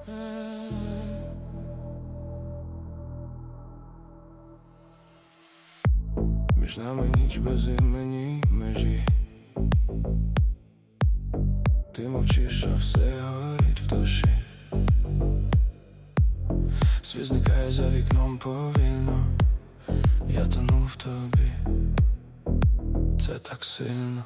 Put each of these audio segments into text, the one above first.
Між нами ніч без імені межі. Ти мовчиш, а все горить в душі. Світ зникає за вікном повільно. Я тону в тобі, це так сильно.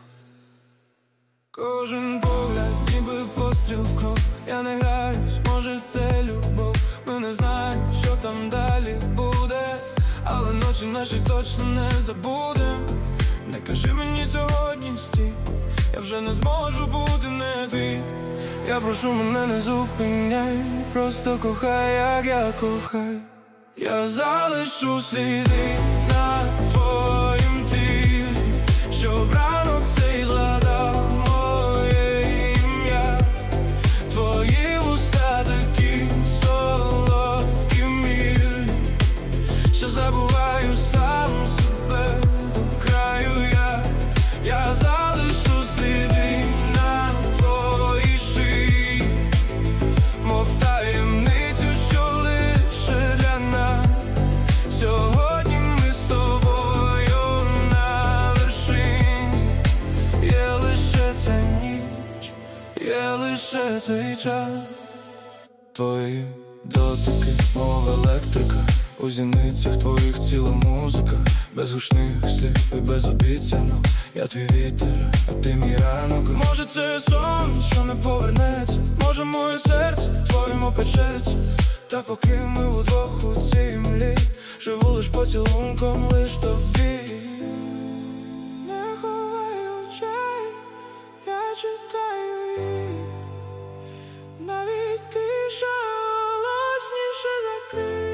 Кожен погляд, ніби постріл в кров. Я не граюсь, може це любов. Ми не знаємо, що там далі буде, але ночі наші точно не забудем. Не кажи мені сьогодні стій, я вже не зможу бути не твій. Я прошу, мене не зупиняй, просто кохай, як я кохаю. Я залишу сліди на твоїм тілі, щоб ранок цей згадав моє ім'я. Твої вуста такі солодкі, милі, що забуваю сам себе до краю. Я залишу сліди на твоїй шиї, мов таємницю, що лише для нас. Сьогодні ми з тобою на вершині. Є лише ця ніч, є лише цей час. Твої дотики, мов електрика, у зіницях твоїх ціла музика. Без гучних слів і без обіцянок. Я твій вітер, а ти мій ранок. Може це сон, що не повернеться, може моє серце твоїм опечеться. Та поки ми удвох у цій млі, живу лиш поцілунком, лиш тобі. Не ховай очей, я читаю їх. Навіть тиша голосніше закрий.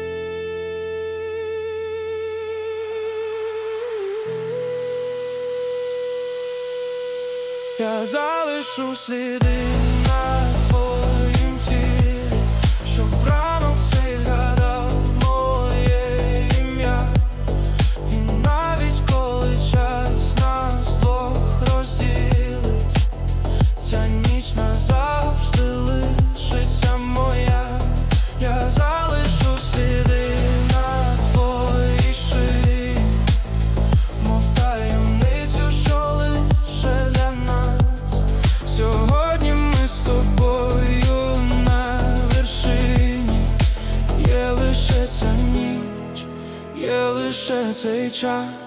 Я залишу сліди на твоїм тілі, щоб ранок цей згадав моє ім'я. І навіть коли час нас двох розділить, ця ніч назавжди лишиться моя. Я залишу сліди на твоїй шиї, мов таємницю, що лише для нас. Сьогодні ми з тобою на вершині. Є лише ця ніч, є лише цей час.